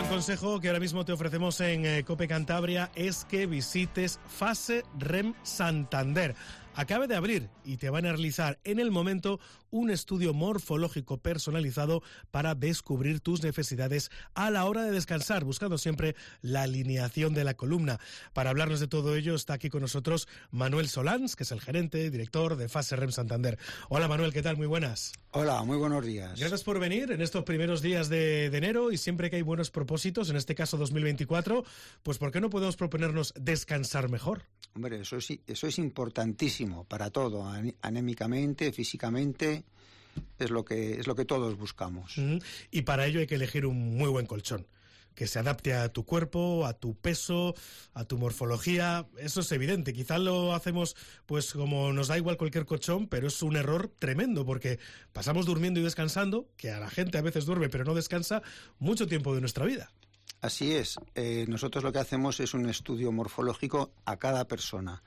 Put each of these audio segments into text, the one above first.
un consejo que ahora mismo te ofrecemos en COPE Cantabria es que visites Fase REM Santander. Acaba de abrir y te van a realizar en el momento un estudio morfológico personalizado para descubrir tus necesidades a la hora de descansar, buscando siempre la alineación de la columna. Para hablarnos de todo ello está aquí con nosotros Manuel Solans, que es el gerente, director de Fase REM Santander. Hola Manuel, ¿qué tal? Muy buenas. Hola, muy buenos días. Gracias por venir en estos primeros días de enero, y siempre que hay buenos propósitos, en este caso 2024, pues ¿por qué no podemos proponernos descansar mejor? Hombre, eso es importantísimo para todo, anémicamente, físicamente, es lo que todos buscamos. Y para ello hay que elegir un muy buen colchón, que se adapte a tu cuerpo, a tu peso, a tu morfología. Eso es evidente. Quizás lo hacemos pues como nos da igual cualquier colchón, pero es un error tremendo, porque pasamos durmiendo y descansando, que a la gente a veces duerme pero no descansa, mucho tiempo de nuestra vida. Así es. Nosotros lo que hacemos es un estudio morfológico a cada persona,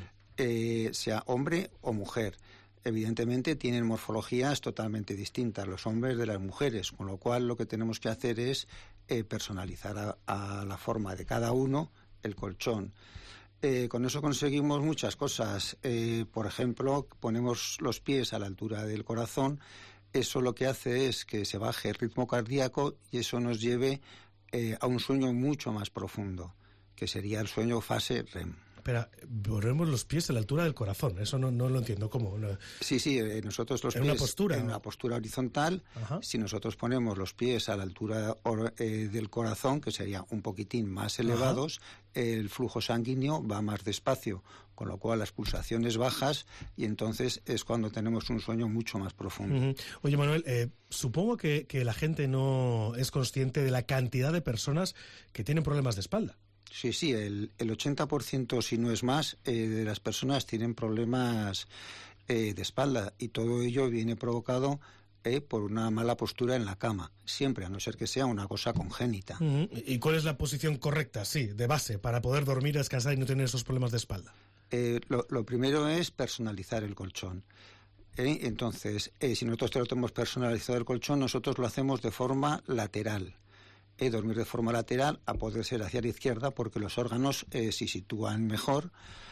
sea hombre o mujer. Evidentemente tienen morfologías totalmente distintas los hombres de las mujeres, con lo cual lo que tenemos que hacer es personalizar a la forma de cada uno el colchón. Con eso conseguimos muchas cosas. Por ejemplo, ponemos los pies a la altura del corazón. Eso lo que hace es que se baje el ritmo cardíaco y eso nos lleve a un sueño mucho más profundo, que sería el sueño fase REM. Espera, ponemos los pies a la altura del corazón, eso no lo entiendo, ¿cómo? Sí, nosotros los pies en una postura horizontal. Ajá. Si nosotros ponemos los pies a la altura del corazón, que sería un poquitín más elevados, el flujo sanguíneo va más despacio, con lo cual las pulsaciones bajas, y entonces es cuando tenemos un sueño mucho más profundo. Oye Manuel, supongo que la gente no es consciente de la cantidad de personas que tienen problemas de espalda. Sí, el 80%, si no es más, de las personas tienen problemas de espalda, y todo ello viene provocado por una mala postura en la cama, siempre, a no ser que sea una cosa congénita. ¿Y cuál es la posición correcta, sí, de base, para poder dormir, descansar y no tener esos problemas de espalda? Lo primero es personalizar el colchón. Entonces, si nosotros tenemos personalizado el colchón, nosotros lo hacemos de forma lateral. Dormir de forma lateral, a poder ser hacia la izquierda, porque los órganos se sitúan mejor,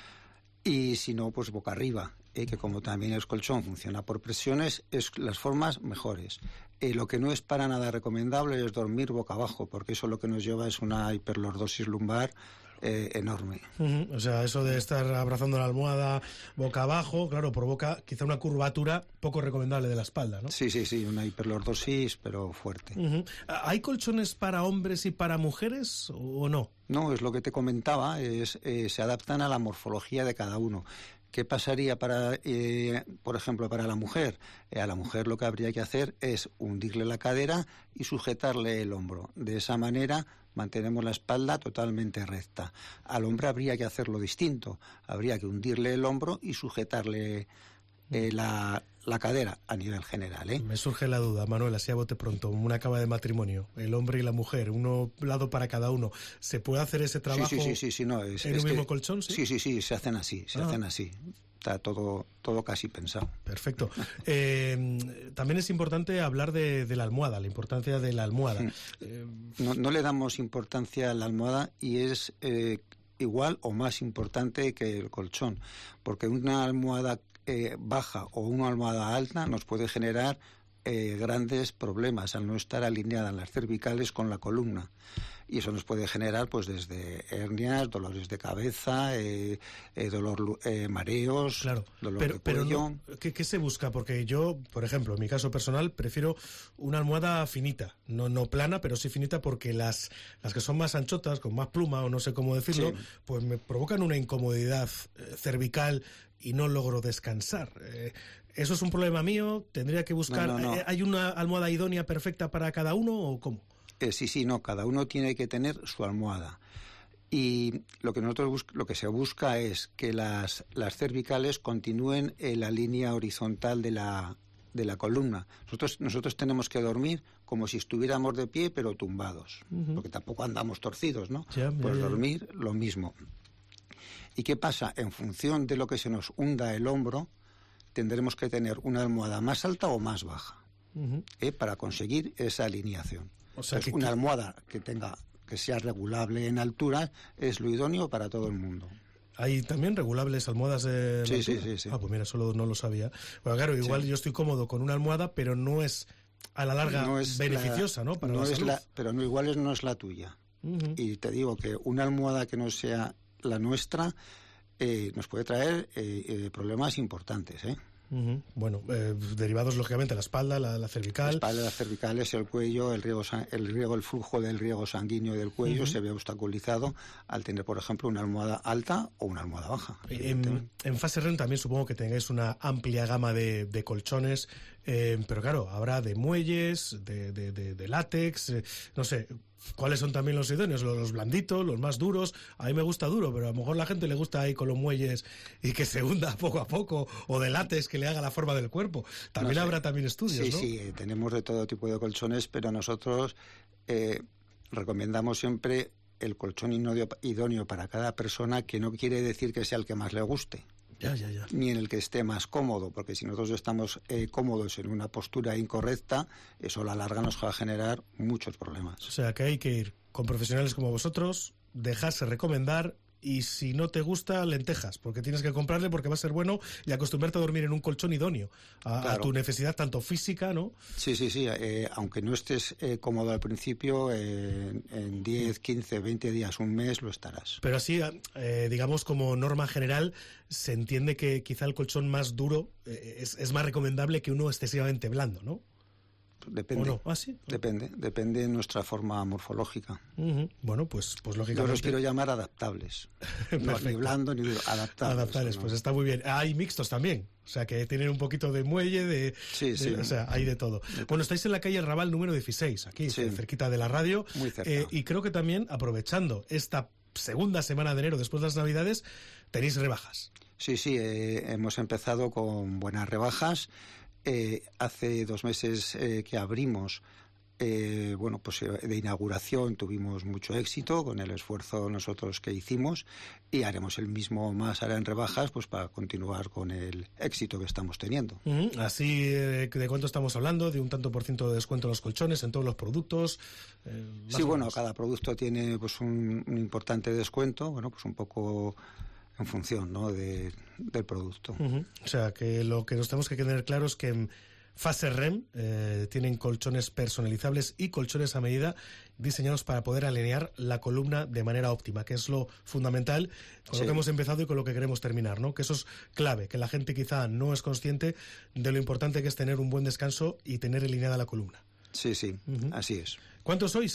y si no, pues boca arriba, que como también el colchón funciona por presiones, es las formas mejores. Lo que no es para nada recomendable es dormir boca abajo, porque eso lo que nos lleva es una hiperlordosis lumbar enorme. O sea, eso de estar abrazando la almohada boca abajo, claro, provoca quizá una curvatura poco recomendable de la espalda, ¿no? Sí, una hiperlordosis, pero fuerte. ¿Hay colchones para hombres y para mujeres o no? No, es lo que te comentaba, se adaptan a la morfología de cada uno. ¿Qué pasaría por ejemplo, para la mujer? A la mujer lo que habría que hacer es hundirle la cadera y sujetarle el hombro. De esa manera mantenemos la espalda totalmente recta. Al hombre habría que hacerlo distinto. Habría que hundirle el hombro y sujetarle la cadera a nivel general. Me surge la duda, Manuel, así a bote pronto, una cama de matrimonio, el hombre y la mujer, un lado para cada uno. ¿Se puede hacer ese trabajo sí, no, en un mismo colchón? Sí, se hacen así, hacen así. Está todo casi pensado. Perfecto. También es importante hablar de la almohada, la importancia de la almohada. No le damos importancia a la almohada, y es igual o más importante que el colchón, porque una almohada baja o una almohada alta nos puede generar grandes problemas al no estar alineada en las cervicales con la columna, y eso nos puede generar pues desde hernias, dolores de cabeza, mareos, claro, dolor de pero cuello. No, ¿qué se busca? Porque yo, por ejemplo, en mi caso personal, prefiero una almohada finita, no plana, pero sí finita, porque las que son más anchotas, con más pluma o no sé cómo decirlo, pues me provocan una incomodidad cervical y no logro descansar. ¿Eso es un problema mío? ¿Tendría que buscar? No. ¿Hay una almohada idónea perfecta para cada uno o cómo? Cada uno tiene que tener su almohada. Y lo que se busca es que las cervicales continúen en la línea horizontal de la columna. Nosotros tenemos que dormir como si estuviéramos de pie, pero tumbados, porque tampoco andamos torcidos, ¿no? Dormir lo mismo. ¿Y qué pasa? En función de lo que se nos hunda el hombro, tendremos que tener una almohada más alta o más baja, para conseguir esa alineación. O sea, una almohada que sea regulable en altura es lo idóneo para todo el mundo. ¿Hay también regulables almohadas de sí. Ah, pues mira, solo no lo sabía. Bueno, claro, igual yo estoy cómodo con una almohada, pero no es a la larga beneficiosa, ¿no? Para la salud. Pero no, igual no es la tuya. Y te digo que una almohada que no sea la nuestra nos puede traer problemas importantes, ¿eh? Bueno, derivados lógicamente la espalda, la cervical. La espalda, las cervicales, el cuello, el flujo del riego sanguíneo del cuello se ve obstaculizado al tener, por ejemplo, una almohada alta o una almohada baja. En fase REM también supongo que tengáis una amplia gama de colchones, pero claro, habrá de muelles, de látex, no sé. ¿Cuáles son también los idóneos? Los blanditos, los más duros. A mí me gusta duro, pero a lo mejor la gente le gusta ahí con los muelles y que se hunda poco a poco, o de látex que le haga la forma del cuerpo. También habrá también estudios, ¿no? Sí, tenemos de todo tipo de colchones, pero nosotros recomendamos siempre el colchón idóneo para cada persona, que no quiere decir que sea el que más le guste. Ya. Ni en el que esté más cómodo, porque si nosotros estamos cómodos en una postura incorrecta, eso a la larga nos va a generar muchos problemas. O sea, que hay que ir con profesionales como vosotros, dejarse recomendar, y si no te gusta, lentejas, porque tienes que comprarle porque va a ser bueno, y acostumbrarte a dormir en un colchón idóneo a tu necesidad tanto física, ¿no? Sí. Aunque no estés cómodo al principio, en 10, 15, 20 días, un mes, lo estarás. Pero así, digamos, como norma general, se entiende que quizá el colchón más duro es más recomendable que uno excesivamente blando, ¿no? Depende. ¿O no? ¿Ah, sí? Depende de nuestra forma morfológica. Bueno, pues lógicamente. Yo los quiero llamar adaptables. No, ni blando ni duro, adaptables. Pues está muy bien. Hay mixtos también, o sea, que tienen un poquito de muelle, sí. O sea, hay de todo. Bueno, estáis en la calle Raval número 16, aquí, cerquita de la radio. Muy cerca. Y creo que también, aprovechando esta segunda semana de enero, después de las Navidades, tenéis rebajas. Sí, hemos empezado con buenas rebajas. Hace 2 meses que abrimos, de inauguración tuvimos mucho éxito con el esfuerzo nosotros que hicimos, y haremos el mismo más ahora en rebajas, pues para continuar con el éxito que estamos teniendo. Así, ¿de cuánto estamos hablando? ¿De un tanto por ciento de descuento en los colchones, en todos los productos? Sí, cada producto tiene pues un importante descuento, pues un poco en función, ¿no?, del producto. O sea, que lo que nos tenemos que tener claro es que en fase REM tienen colchones personalizables y colchones a medida diseñados para poder alinear la columna de manera óptima, que es lo fundamental con lo que hemos empezado y con lo que queremos terminar, ¿no? Que eso es clave, que la gente quizá no es consciente de lo importante que es tener un buen descanso y tener alineada la columna. Sí, así es. ¿Cuántos sois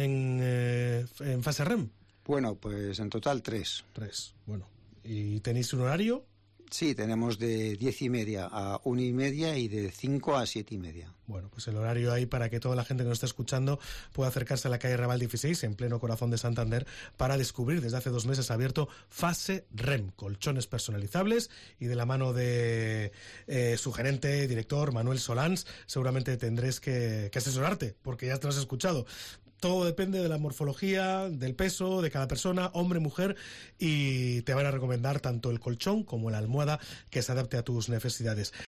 en fase REM? Bueno, pues en total 3. 3, bueno. ¿Y tenéis un horario? Sí, tenemos de 10:30 a 1:30 y de 5 a 7:30. Bueno, pues el horario ahí para que toda la gente que nos está escuchando pueda acercarse a la calle Raval 16, en pleno corazón de Santander, para descubrir desde hace 2 meses abierto Fase REM, colchones personalizables, y de la mano de su gerente, director, Manuel Solans, seguramente tendréis que asesorarte, porque ya te lo has escuchado. Todo depende de la morfología, del peso de cada persona, hombre, mujer, y te van a recomendar tanto el colchón como la almohada que se adapte a tus necesidades.